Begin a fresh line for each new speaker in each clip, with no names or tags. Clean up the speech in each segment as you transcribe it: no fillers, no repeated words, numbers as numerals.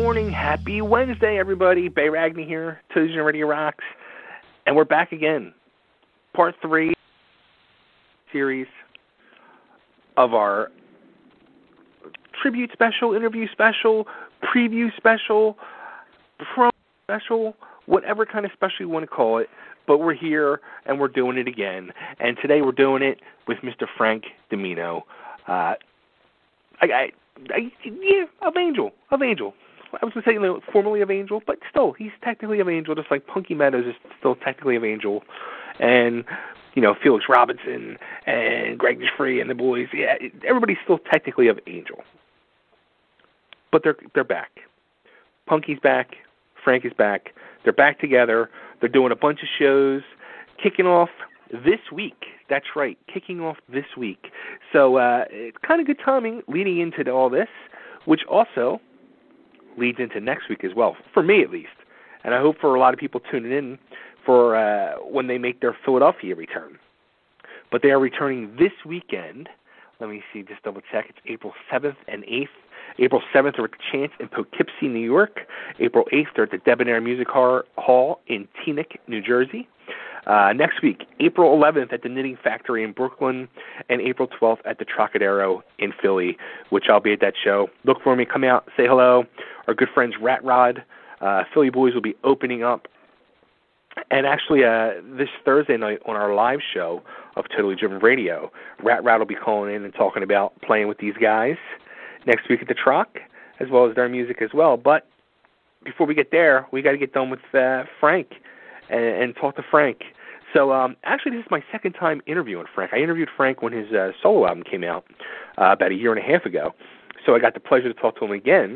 morning. Happy Wednesday, everybody. Bay Ragney here, Tuesday Radio Rocks. And we're back again. Part 3 series of our tribute special, interview special, preview special, promo special, whatever kind of special you want to call it. But we're here, and we're doing it again. And today we're doing it with Mr. Frank Domino. Of Angel. I was going to say, formerly of Angel, but still, he's technically of Angel, just like Punky Meadows is still technically of Angel. And, Felix Robinson and Greg DeFree and the boys, everybody's still technically of Angel. But they're back. Punky's back. Frank is back. They're back together. They're doing a bunch of shows, kicking off this week. That's right, kicking off this week. So it's kind of good timing leading into all this, which also leads into next week as well, for me at least. And I hope for a lot of people tuning in for when they make their Philadelphia return. But they are returning this weekend. Let me see, just double check. It's April 7th and 8th. April 7th, they're at the Chance in Poughkeepsie, New York. April 8th, they're at the Debonair Music Hall in Teaneck, New Jersey. Next week, April 11th at the Knitting Factory in Brooklyn, and April 12th at the Trocadero in Philly, which I'll be at that show. Look for me, come out, say hello. Our good friends Rat Rod, Philly Boys will be opening up. And actually, this Thursday night on our live show of Totally Driven Radio, Rat Rod will be calling in and talking about playing with these guys next week at the Troc, as well as their music as well. But before we get there, we got to get done with Frank and talk to Frank. So actually, this is my second time interviewing Frank. I interviewed Frank when his solo album came out about a year and a half ago. So I got the pleasure to talk to him again.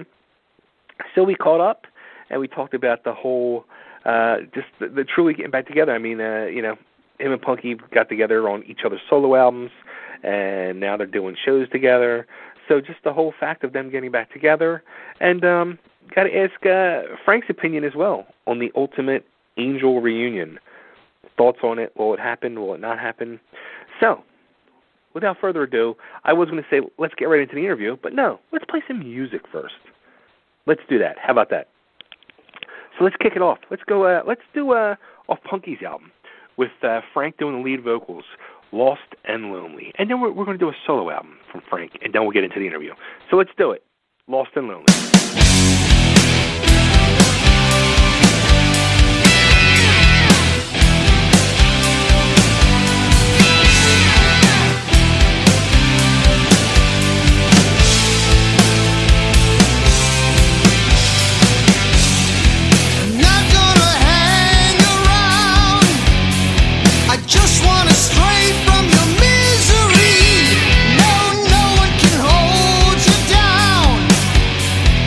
So we caught up, and we talked about the whole, just the truly getting back together. I mean, him and Punky got together on each other's solo albums, and now they're doing shows together. So just the whole fact of them getting back together. And got to ask Frank's opinion as well on the Ultimate Angel reunion. Thoughts on it? Will it happen? Will it not happen? So, without further ado, I was going to say, let's get right into the interview, but no, let's play some music first. Let's do that. How about that? So let's kick it off. Let's go. Let's do off Punky's album with Frank doing the lead vocals, Lost and Lonely. And then we're going to do a solo album from Frank, and then we'll get into the interview. So let's do it. Lost and Lonely.
Hold you down.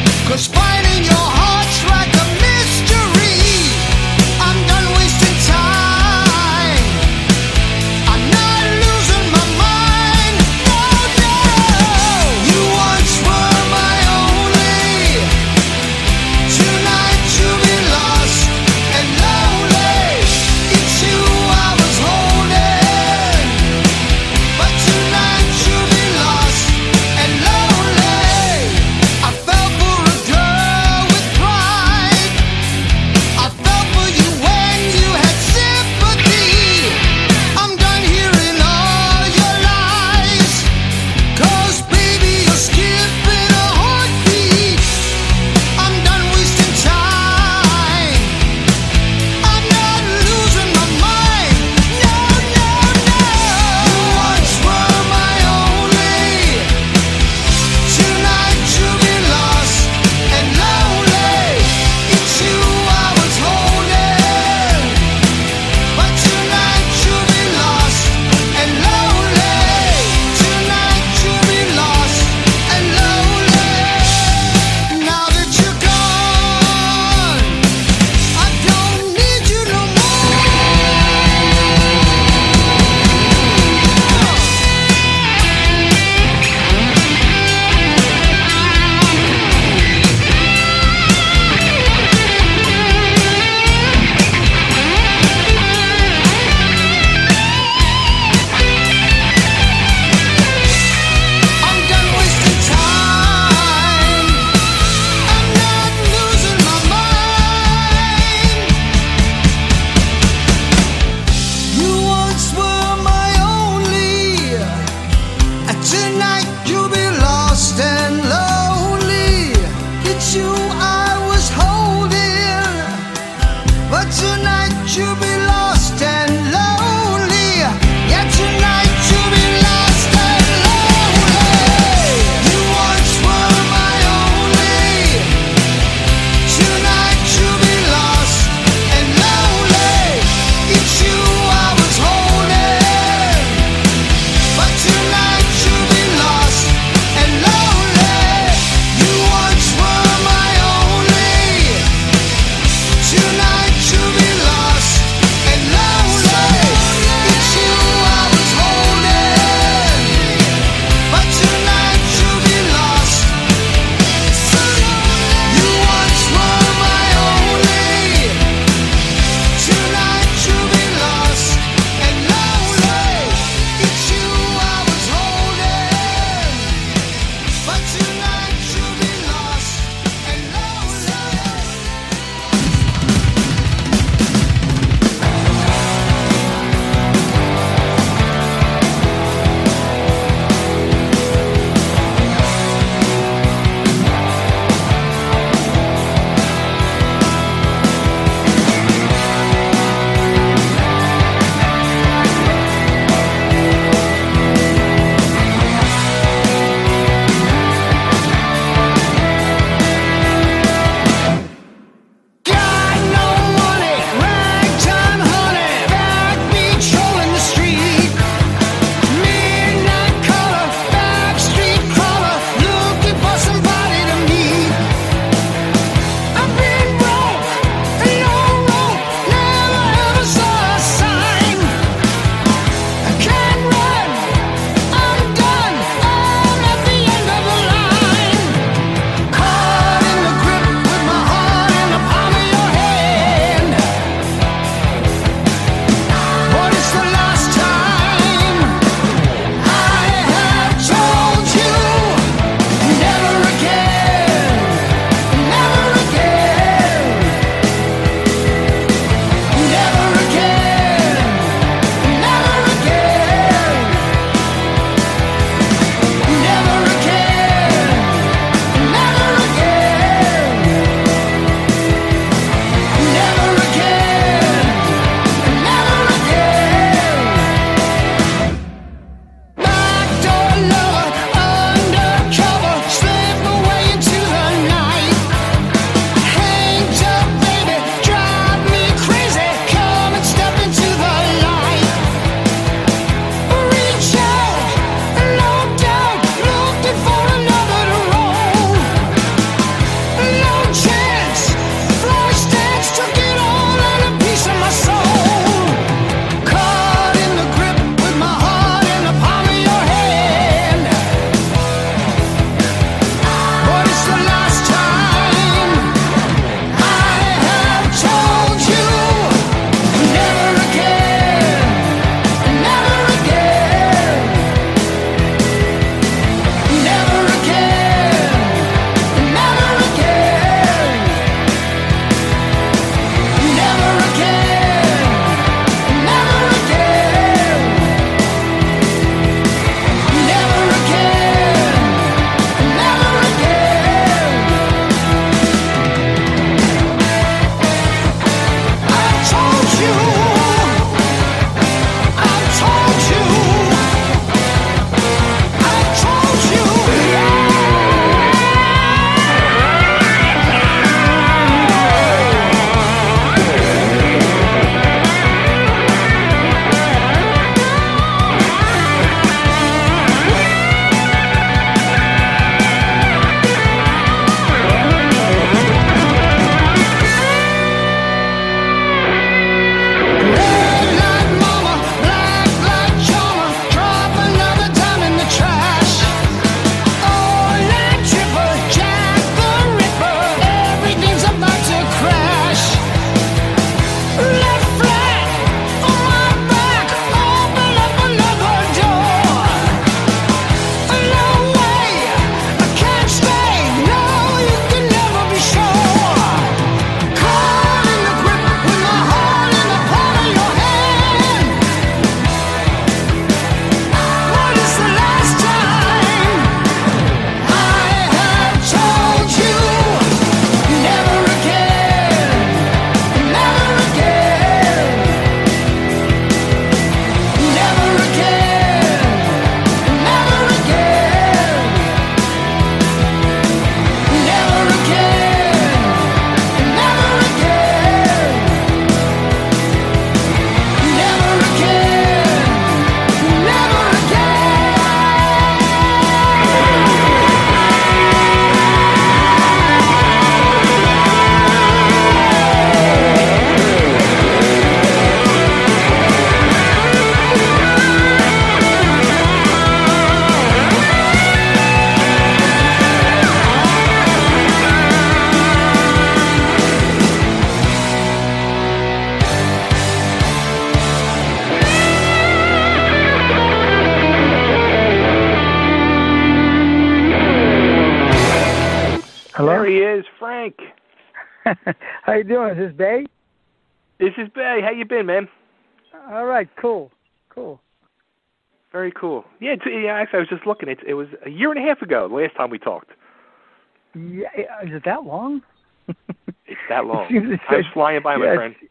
How you doing? Is this Bay?
This is Bay. How you been, man?
All right, cool.
Very cool. Yeah, actually, I was just looking. It was a year and a half ago, the last time we talked.
Yeah, is it that long?
It's that long. Time's flying by, my friend.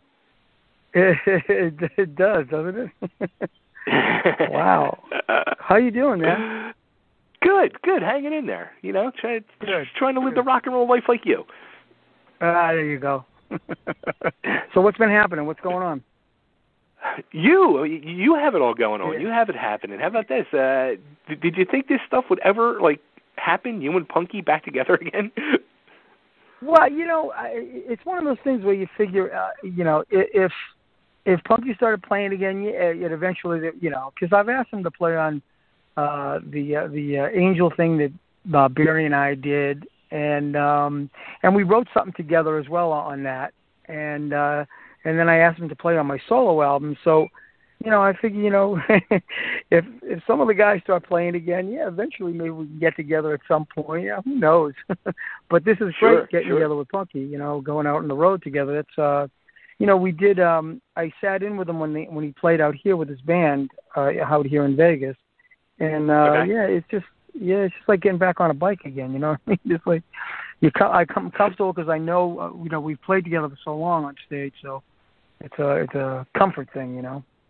It does, doesn't it? Wow. How you doing, man?
Good. Hanging in there. Trying to live the rock and roll life like you.
There you go. So what's been happening? What's going on?
You have it all going on.
Yeah.
You have it happening. How about this? Did you think this stuff would ever happen? You and Punky back together again?
Well, it's one of those things where you figure, if Punky started playing again, it eventually, because I've asked him to play on the Angel thing that Barry and I did, and we wrote something together as well on that, and then I asked him to play on my solo album. So, I figure, if some of the guys start playing again, eventually maybe we can get together at some point. Yeah, who knows? But this is great getting together with Punky. Going out on the road together. That's we did. I sat in with him when he played out here with his band out here in Vegas, and it's just like getting back on a bike again. You know what I mean? Just like I come comfortable because I know we've played together for so long on stage, so it's a comfort thing.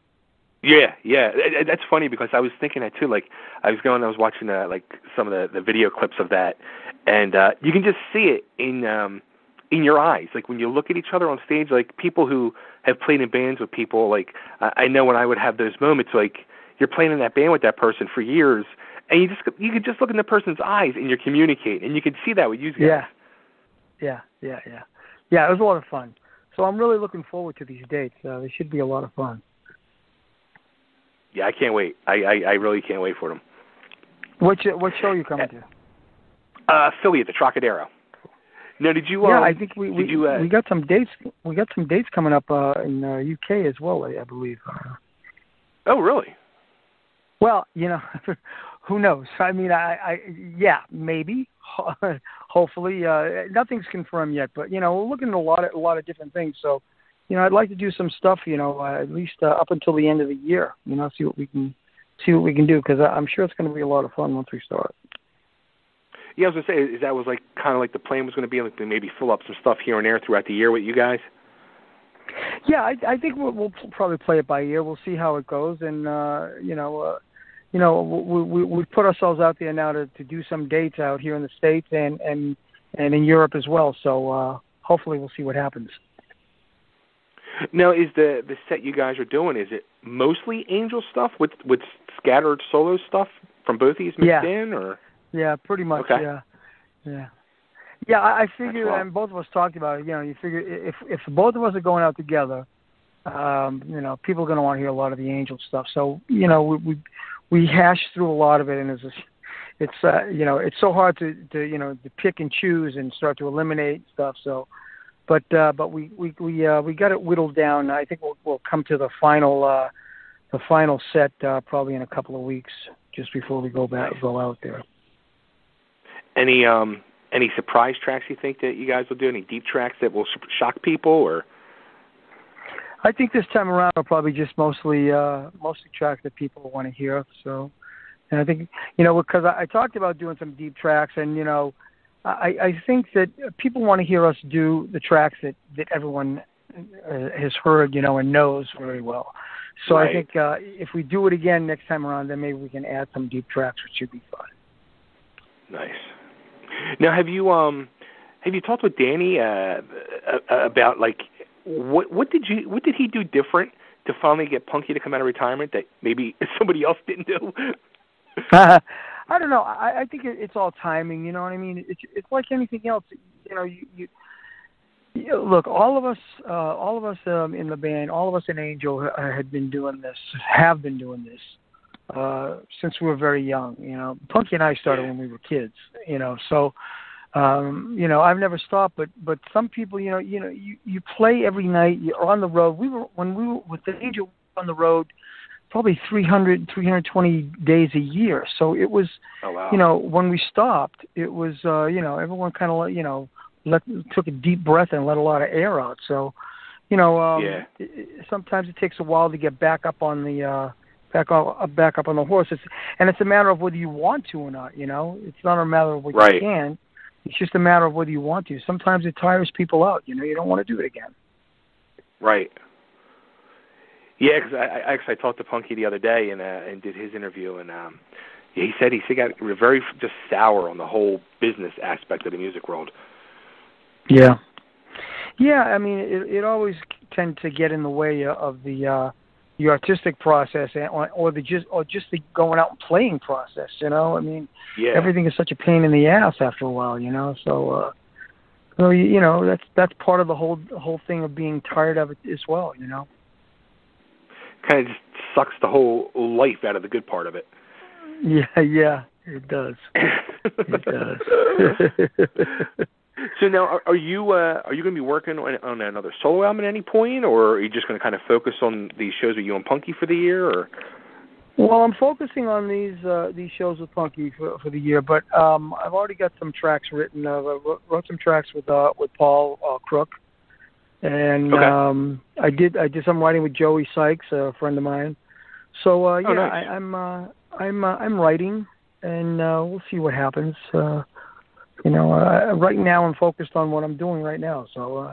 Yeah. That's funny because I was thinking that too. I was watching some of the video clips of that, and you can just see it in your eyes. Like when you look at each other on stage, like people who have played in bands with people. Like I know when I would have those moments, like you're playing in that band with that person for years, and you could just look in the person's eyes and you're communicating, and you can see that with you guys.
Yeah. It was a lot of fun. So I'm really looking forward to these dates. They should be a lot of fun.
Yeah, I can't wait. I really can't wait for them.
What show are you coming
to? Philly at the Trocadero. Now, did you?
I think we got some dates. We got some dates coming up in UK as well, I believe.
Oh, really?
Well, who knows? I mean, maybe. Hopefully, nothing's confirmed yet. But we're looking at a lot of different things. So. I'd like to do some stuff, at least up until the end of the year, see what we can do, because I'm sure it's going to be a lot of fun once we start.
Yeah, I was going to say, that was kind of like the plan was going to be, to maybe fill up some stuff here and there throughout the year with you guys?
Yeah, I think we'll probably play it by ear. We'll see how it goes, and, we put ourselves out there now to do some dates out here in the States and in Europe as well, so hopefully we'll see what happens.
Now, is the set you guys are doing, is it mostly Angel stuff with scattered solo stuff from both of you mixed in, or? Yeah,
pretty much.
Okay.
Yeah. I figure, and both of us talked about it. You figure if both of us are going out together, people are going to want to hear a lot of the Angel stuff. So we hashed through a lot of it, and it's so hard to pick and choose and start to eliminate stuff. So. But we got it whittled down. I think we'll come to the final set probably in a couple of weeks, just before we go out there.
Any surprise tracks you think that you guys will do? Any deep tracks that will shock people, or?
I think this time around will probably just mostly tracks that people want to hear. So, and I think because I talked about doing some deep tracks, and I think that people want to hear us do the tracks that everyone has heard, and knows very well. So right. I think if we do it again next time around, then maybe we can add some deep tracks, which should be fun.
Nice. Now, have you talked with Danny about what did he do different to finally get Punky to come out of retirement that maybe somebody else didn't do?
I don't know. I think it's all timing. You know what I mean? It's like anything else. Look, all of us in the band, all of us in Angel have been doing this since we were very young. Punky and I started when we were kids. So I've never stopped. But some people, you play every night. You're on the road. When we were with the Angel on the road. Probably 320 days a year. So it was,
oh, wow.
When we stopped, it was, everyone kind of, took a deep breath and let a lot of air out. So, sometimes it takes a while to get back up on the back up on the horse. It's a matter of whether you want to or not. It's not a matter of whether you can. It's just a matter of whether you want to. Sometimes it tires people out. You don't want to do it again.
Right. Yeah, because I talked to Punky the other day and did his interview, and he said he got very just sour on the whole business aspect of the music world.
Yeah. Yeah, I mean, it always tends to get in the way of the artistic process, or just the going out and playing process. I mean, everything is such a pain in the ass after a while. So that's part of the whole thing of being tired of it as well.
Kind of just sucks the whole life out of the good part of it.
Yeah, it does. It does.
So now, are you going to be working on another solo album at any point, or are you just going to kind of focus on these shows with you and Punky for the year? Or?
Well, I'm focusing on these shows with Punky for the year, but I've already got some tracks written. I wrote some tracks with Paul Crook, and I did some writing with Joey Sykes, a friend of mine. So nice. I'm writing, and we'll see what happens. Right now I'm focused on what I'm doing right now. So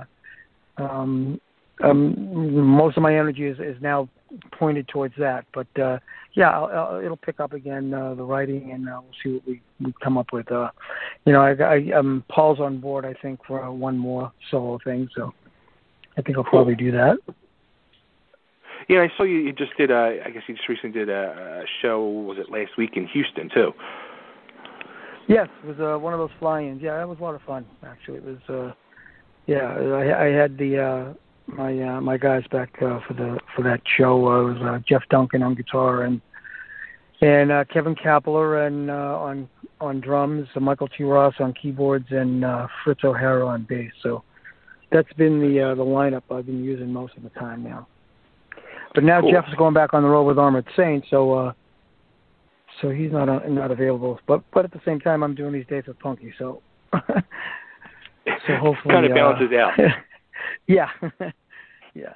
most of my energy is now pointed towards that. But it'll pick up again, the writing, and we'll see what we come up with. Paul's on board, I think, for one more solo thing. So I think I'll probably do that.
Yeah, I saw you just did. I guess you just recently did a show. Was it last week in Houston too?
Yes, it was one of those fly-ins. Yeah, that was a lot of fun. Actually, it was. I had my guys back for that show. It was Jeff Duncan on guitar and Kevin Kapler and on drums, Michael T. Ross on keyboards, and Fritz O'Hara on bass. So that's been the lineup I've been using most of the time now. But now cool. Jeff's going back on the road with Armored Saint, so he's not available. But at the same time, I'm doing these dates with Punky, so hopefully
kind of balances out.
Yeah, yeah.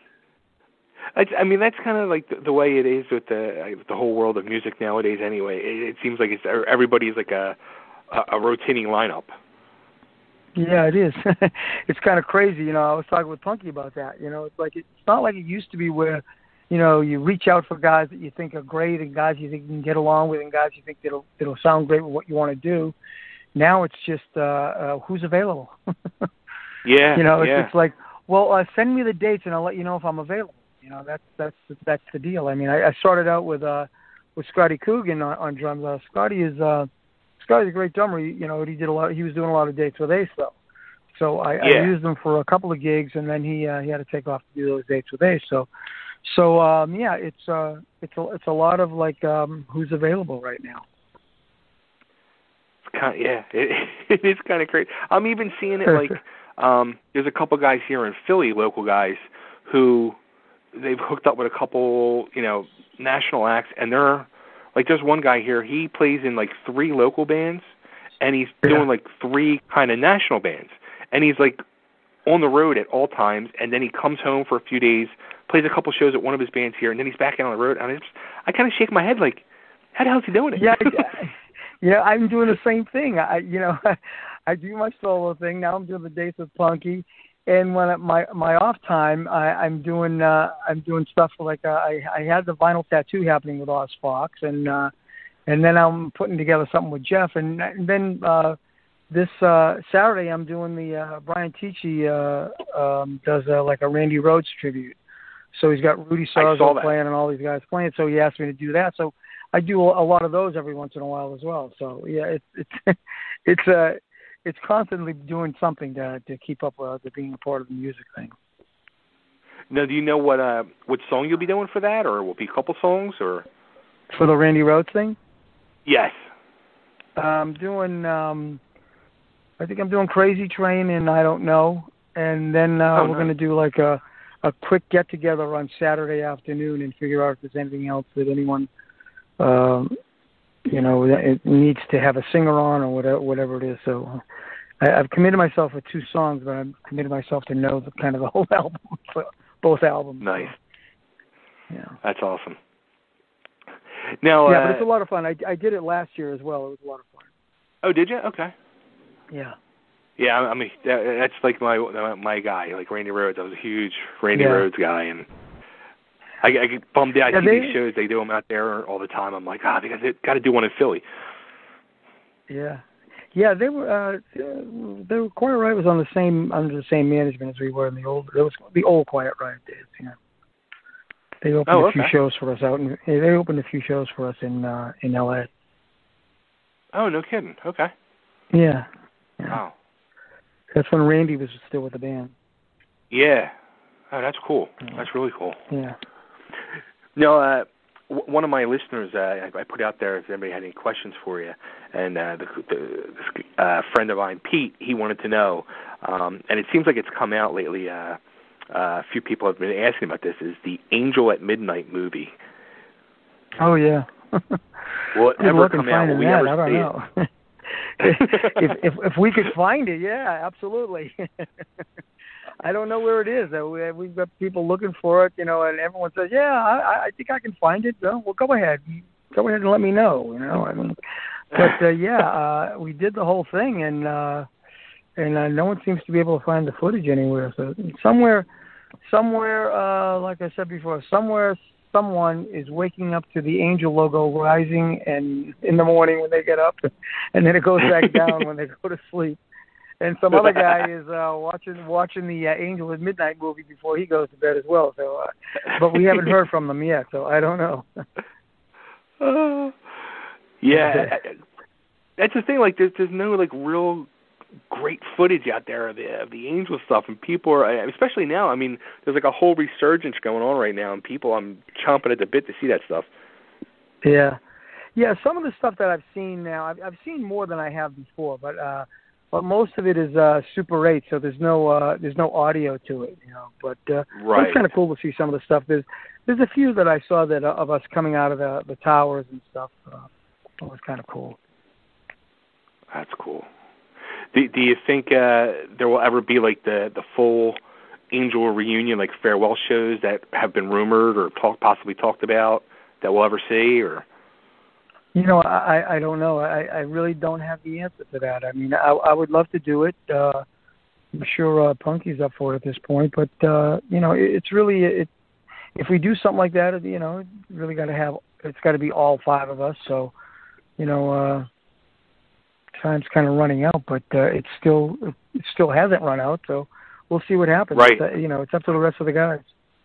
I mean, that's kind of like the way it is with the whole world of music nowadays. Anyway, it seems like everybody's like a rotating lineup.
Yeah, it is. It's kind of crazy. I was talking with Punky about that. It's like it's not like it used to be where, you reach out for guys that you think are great and guys you think you can get along with and guys you think it'll sound great with what you want to do. Now it's just who's available.
Yeah.
It's like, well, send me the dates and I'll let you know if I'm available. That's the deal. I mean, I started out with Scotty Coogan on drums. Scotty's a great drummer. He was doing a lot of dates with Ace though. So I used him for a couple of gigs, and then he had to take off to do those dates with Ace. So it's a lot of like who's available right now.
It is kind of crazy. I'm even seeing it like there's a couple guys here in Philly, local guys, who they've hooked up with a couple, national acts, and they're like, there's one guy here, he plays in like 3 local bands, and he's doing like 3 kind of national bands, and he's like on the road at all times, and then he comes home for a few days, plays a couple shows at one of his bands here, and then he's back out on the road, and I kind of shake my head like, how the hell is he doing it?
Yeah, I'm doing the same thing. I do my solo thing. Now I'm doing the dates with Punky, and when my off time, I'm doing stuff like I had the vinyl tattoo happening with Oz Fox, and then I'm putting together something with Jeff, and then this Saturday I'm doing the Brian Tichy does like a Randy Rhoads tribute. So he's got Rudy Sarzo playing and all these guys playing. So he asked me to do that. So I do a lot of those every once in a while as well. So yeah, it's constantly doing something to keep up with being a part of the music thing.
Now, do you know what song you'll be doing for that, or will it be a couple songs, or
for the Randy Rhoads thing?
Yes.
I'm doing. I think I'm doing Crazy Train and I Don't Know, and then we're going to do like a quick get together on Saturday afternoon and figure out if there's anything else that anyone. It needs to have a singer on or whatever it is. So I've committed myself with 2 songs, but I've committed myself to know the kind of the whole album, both albums.
Nice.
Yeah.
That's awesome. Now,
yeah, but it's a lot of fun. I did it last year as well. It was a lot of fun.
Oh, did you? Okay.
Yeah.
Yeah, I mean that's like my guy, like Randy Rhoads. I was a huge Randy Rhoads guy, and I get bummed out. I see these shows, they do them out there all the time. I'm like, they got to do one in Philly.
Yeah. Yeah, they were Quiet Riot was under the same management as we were in the old. It was the old Quiet Riot days. Yeah. They opened a few shows for us they opened a few shows for us in LA.
Oh, no kidding. Okay.
Yeah.
Wow.
That's when Randy was still with the band.
Yeah. Oh, that's cool. That's really cool.
Yeah.
No, one of my listeners, I put out there if anybody had any questions for you, and this friend of mine, Pete, he wanted to know, and it seems like it's come out lately. A few people have been asking about this. Is the Angel at Midnight movie?
Oh yeah.
Will it ever come out? Will we ever
I don't
see
know.
it?
if we could find it, yeah, absolutely. I don't know where it is. We've got people looking for it, and everyone says, "Yeah, I think I can find it." Well, go ahead and let me know. I mean, but we did the whole thing, and no one seems to be able to find the footage anywhere. So somewhere, like I said before, someone is waking up to the Angel logo rising and in the morning when they get up, and then it goes back down when they go to sleep. And some other guy is watching the Angel at Midnight movie before he goes to bed as well. So, but we haven't heard from them yet, so I don't know.
Yeah, that's the thing. Like, there's no like real great footage out there of the Angel stuff, and people are, especially now. I mean, there's like a whole resurgence going on right now, and people, I'm chomping at the bit to see that stuff.
Yeah. Some of the stuff that I've seen now, I've seen more than I have before, but most of it is Super 8, so there's no audio to it, But
right.
It's kind of cool to see some of the stuff. There's a few that I saw that of us coming out of the towers and stuff. It was kind of cool.
That's cool. Do you think there will ever be like the full Angel reunion, like farewell shows that have been rumored or possibly talked about that we'll ever see, or?
I don't know. I really don't have the answer to that. I mean, I would love to do it. I'm sure Punky's up for it at this point, but it's really if we do something like that, it's really got to be all 5 of us. So, time's kind of running out, but it still hasn't run out. So we'll see what happens.
Right.
It's up to the rest of the guys.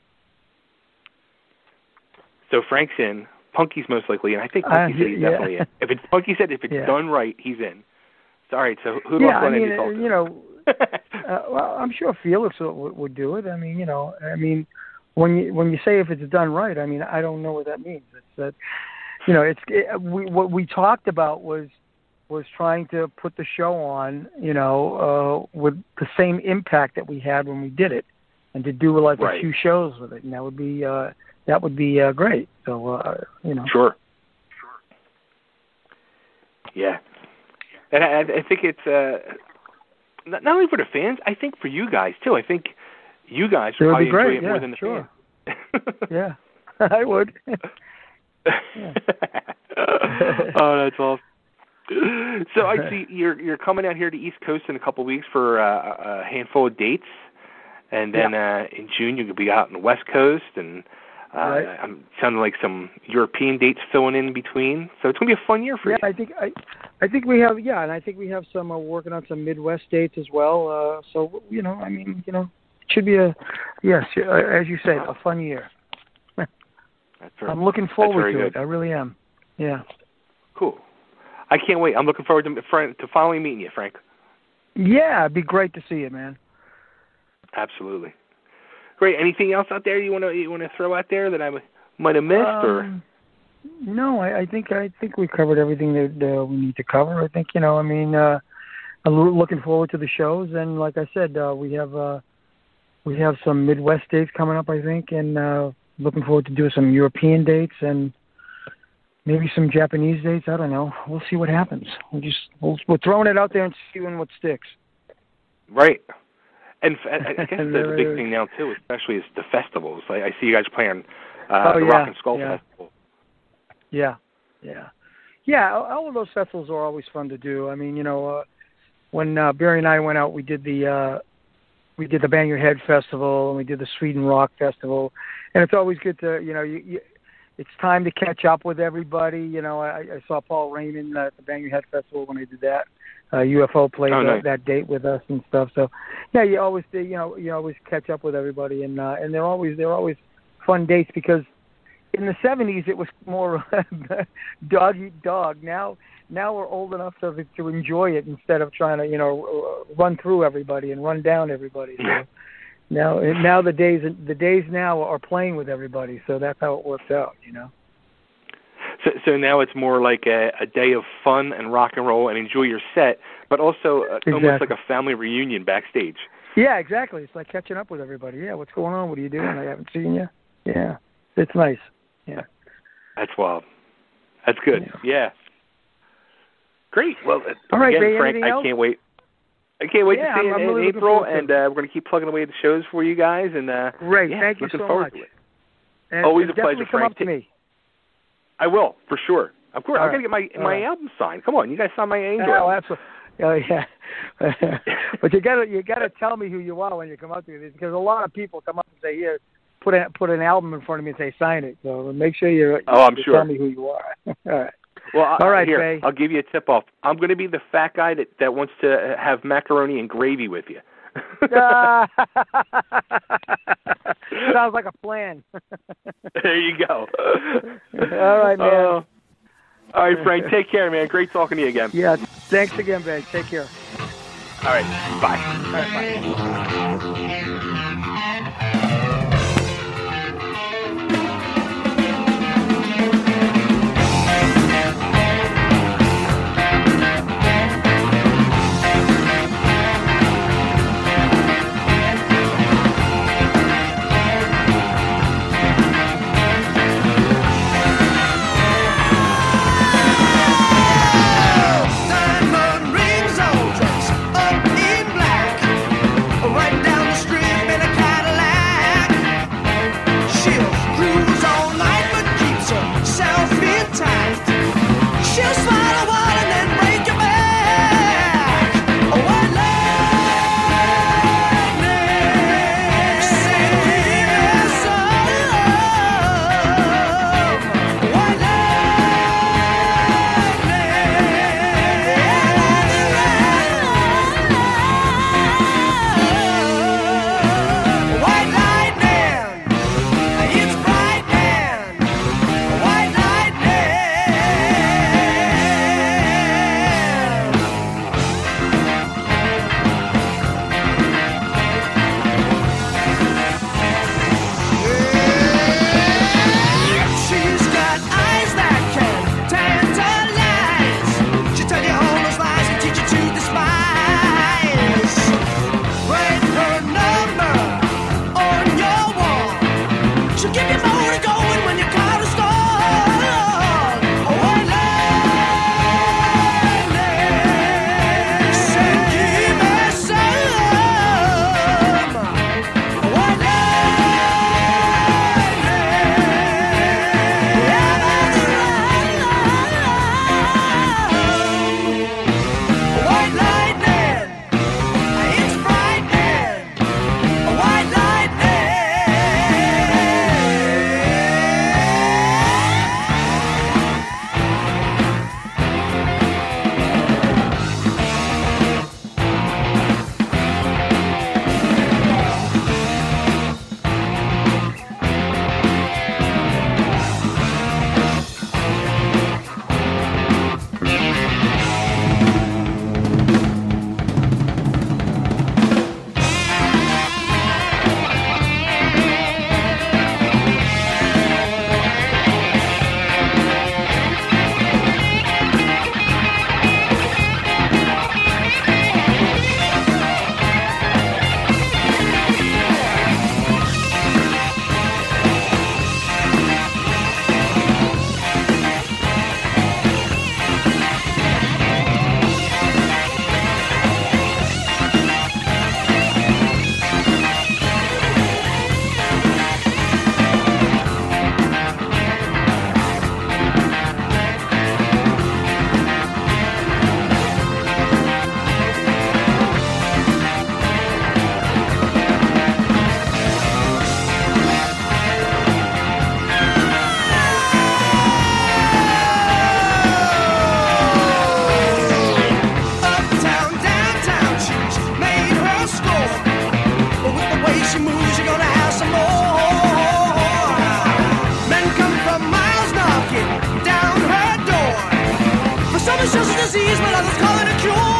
So Frank's in. Punky's most likely in. I think Punky said he's definitely in. Punky said if it's done right, he's in. So, all right. So who else do I need to talk to?
Well, I'm sure Felix would do it. I mean, when you say if it's done right, I mean, I don't know what that means. It's that, what we talked about was trying to put the show on, with the same impact that we had when we did it, and to do like a few shows with it, and that would be great. So,
Sure. Yeah. And I think it's not only for the fans, I think for you guys, too. I think you guys would probably enjoy it more than the fans.
Yeah, I would.
Oh, that's awesome. So I see you're coming out here to East Coast in a couple of weeks for a handful of dates, and then in June you'll be out on the West Coast, and I'm sounding like some European dates filling in between. So it's gonna be a fun year for you.
I think we have and I think we have some working on some Midwest dates as well. So it should be as you say, a fun year. I'm looking forward to it. I really am. Yeah.
Cool. I can't wait. I'm looking forward to finally meeting you, Frank.
Yeah, it'd be great to see you, man.
Absolutely. Great. Anything else out there you want to throw out there that I might have missed, or?
No, I think we covered everything that we need to cover. I think I'm looking forward to the shows, and like I said, we have some Midwest dates coming up, I think, and looking forward to doing some European dates and maybe some Japanese dates. I don't know. We'll see what happens. We're throwing it out there and seeing what sticks.
Right. And I guess the big thing now too, especially, is the festivals. I see you guys playing the Rock and Skull Festival.
Yeah. All of those festivals are always fun to do. I mean, when Barry and I went out, we did the Bang Your Head Festival, and we did the Sweden Rock Festival, and it's always good to it's time to catch up with everybody. I saw Paul Raymond at the Bang Your Head Festival when I did that. UFO played that date with us and stuff. So, yeah, you always you always catch up with everybody, and they're always fun dates, because in the 70s it was more dog eat dog. Now we're old enough to enjoy it instead of trying to run through everybody and run down everybody. So now the days now are playing with everybody. So that's how it works out.
So now it's more like a day of fun and rock and roll and enjoy your set, but also almost like a family reunion backstage.
Yeah, exactly. It's like catching up with everybody. Yeah, what's going on? What are you doing? I haven't seen you. Yeah, it's nice. Yeah.
That's wild. That's good. Yeah. Great. Well,
all right,
again,
Ray,
Frank, I can't wait. I can't wait to see you in
really
April, and we're going to keep plugging away at the shows for you guys. And
great.
Yeah,
thank you so much.
And always a pleasure,
come
Frank.
Up to me.
I will, for sure. Of course, I'm going to get my
right.
album signed. Come on, you guys signed my Angel.
Oh, absolutely. Oh, yeah. But you gotta tell me who you are when you come up to me, because a lot of people come up and say, "Here, put an album in front of me and say sign it." So make sure you
I'm sure.
tell me who you are. All right.
Well,
all right,
here,
Faye.
I'll give you a tip off. I'm going to be the fat guy that wants to have macaroni and gravy with you.
Sounds like a plan.
There you go.
All right, man.
All right, Frank. Take care, man. Great talking to you again.
Yeah. Thanks again, Ben. Take care.
All right. Bye.
All right, bye.
Diamond rings on trucks up in black, right down the street. she moves, you're gonna have some more. Men come from miles knocking down her door. For some it's just a disease, but others call it a cure.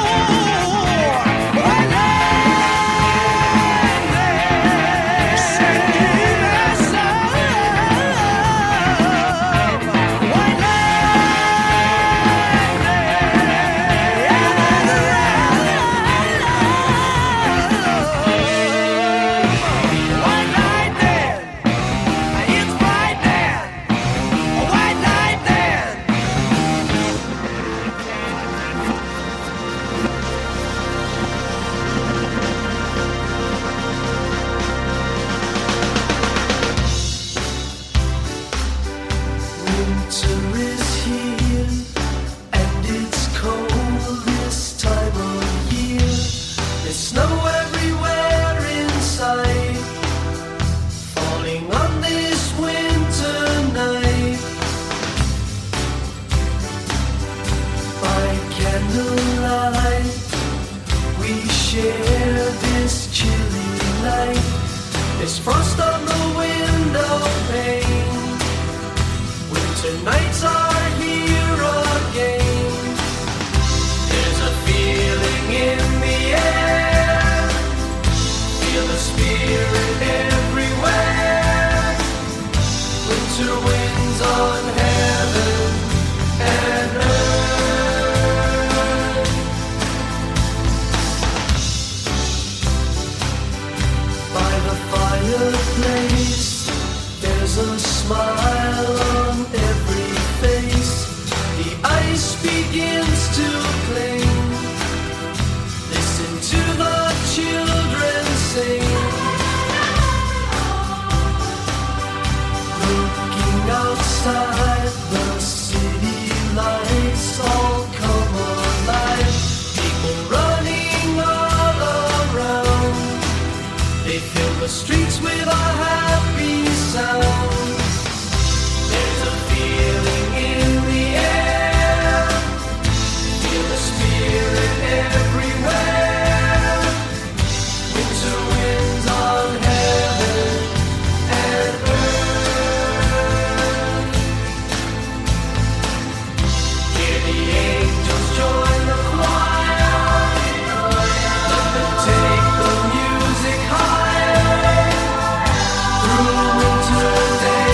There's frost on the window pane. Winter nights are here again. There's a feeling in the air. Feel the spirit everywhere. Winter winds on heaven and earth. By the fireplace, there's a smile on every face. The ice begins to cling. Listen to the children sing. Looking outside, the city lights all come alive. People running all around. They fill the streets with a happy sound. There's a feeling in the air. Feel the spirit everywhere. Winter winds on heaven and earth. Hear the angels join the choir. Let them take the music high. Through winter days.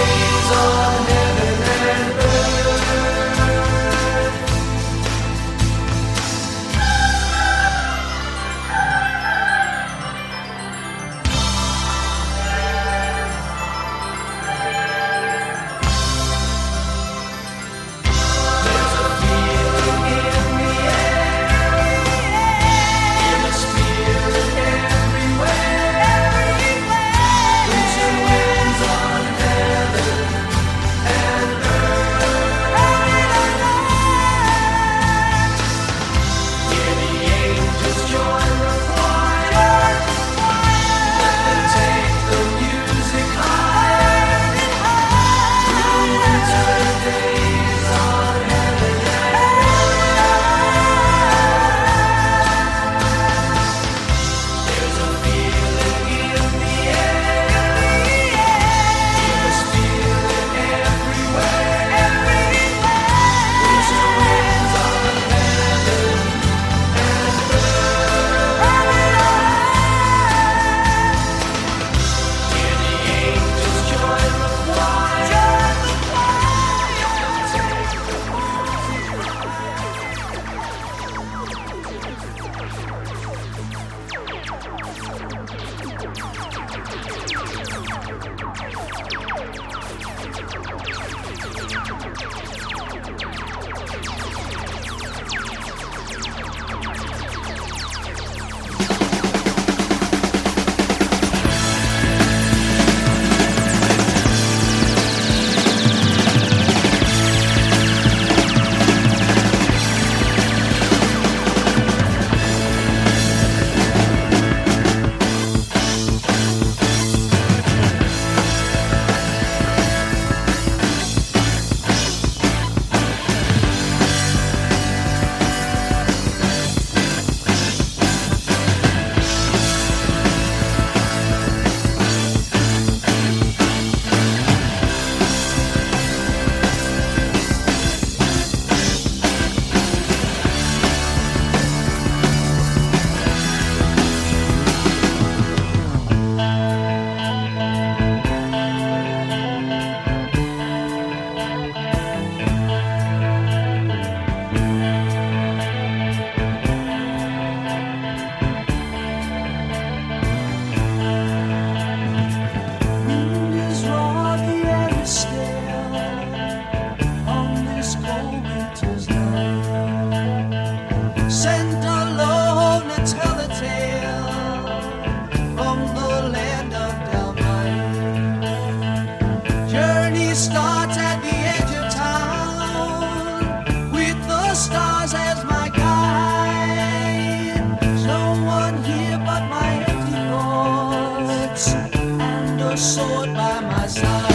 boots and a sword by my side.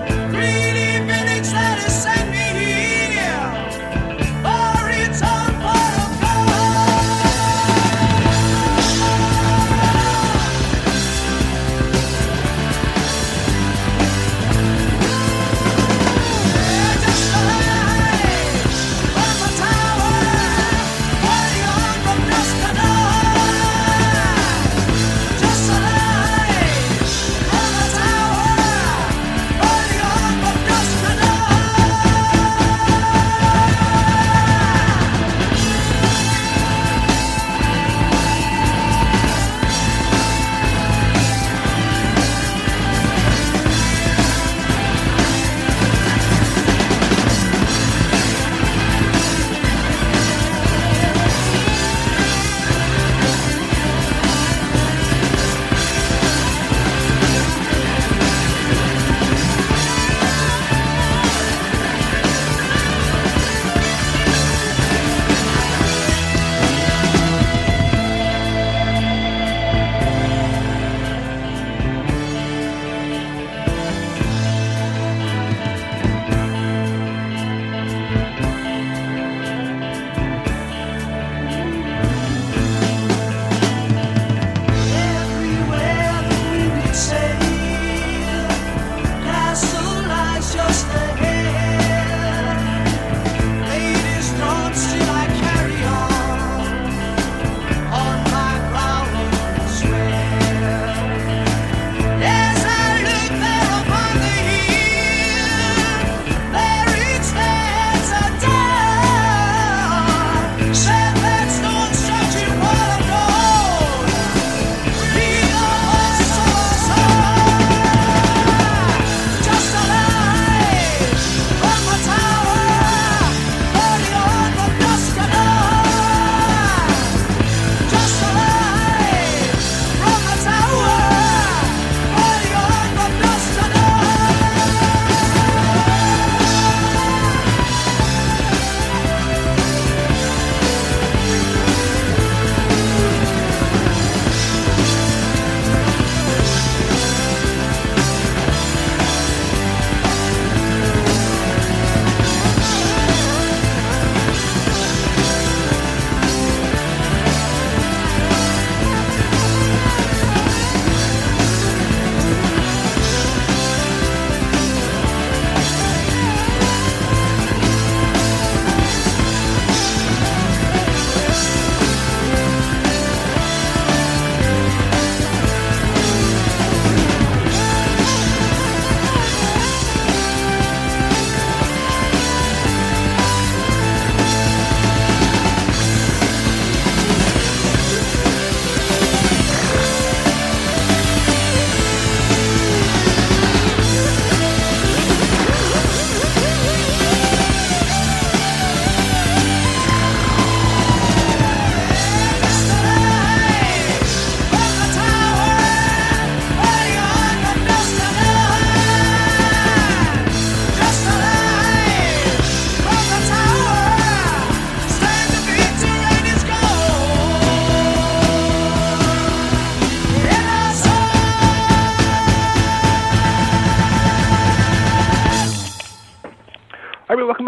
Greedy village that has sent me here for its own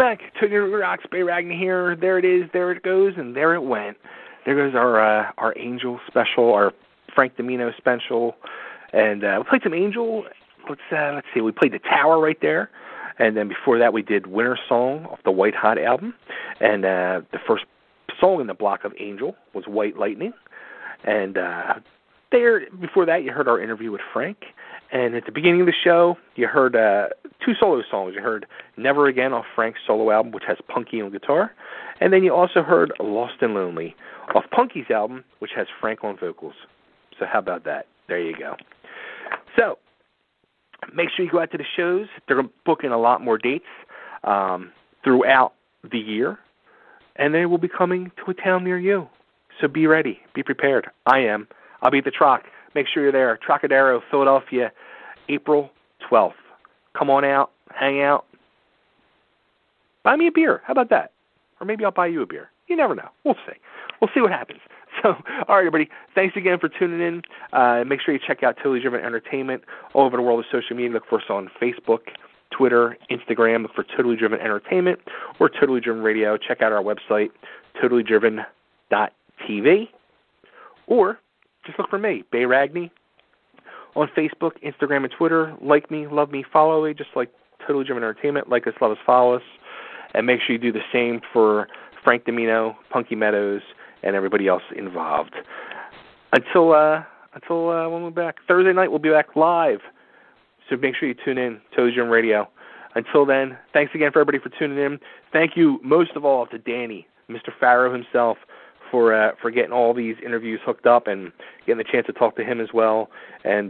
back. Totally Driven Rocks, Bay Ragnar here. There it is, there it goes, and there it went. There goes our Angel special, our Frank Domino special. And we played some Angel. Let's see. We played The Tower right there. And then before that, we did Winter Song off the White Hot album. And the first song in the block of Angel was White Lightning. And before that, you heard our interview with Frank. And at the beginning of the show, you heard 2 solo songs. You heard Never Again off Frank's solo album, which has Punky on guitar. And then you also heard Lost and Lonely off Punky's album, which has Frank on vocals. So how about that? There you go. So make sure you go out to the shows. They're booking a lot more dates throughout the year. And they will be coming to a town near you. So be ready. Be prepared. I am. I'll be at the Troc. Make sure you're there. Trocadero, Philadelphia, April 12th. Come on out. Hang out. Buy me a beer. How about that? Or maybe I'll buy you a beer. You never know. We'll see. We'll see what happens. So, all right, everybody. Thanks again for tuning in. Make sure you check out Totally Driven Entertainment all over the world of social media. Look for us on Facebook, Twitter, Instagram. Look for Totally Driven Entertainment or Totally Driven Radio. Check out our website, totallydriven.tv. Or just look for me, Bay Ragnar, on Facebook, Instagram, and Twitter. Like me, love me, follow me, just like Totally Driven Entertainment. Like us, love us, follow us. And make sure you do the same for Frank Domino, Punky Meadows, and everybody else involved. Until when we're back. Thursday night, we'll be back live. So make sure you tune in, Totally Driven Radio. Until then, thanks again for everybody for tuning in. Thank you most of all to Danny, Mr. Farrow himself, for getting all these interviews hooked up and getting the chance to talk to him as well. And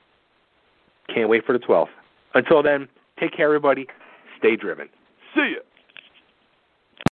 can't wait for the 12th. Until then, take care, everybody. Stay driven. See ya.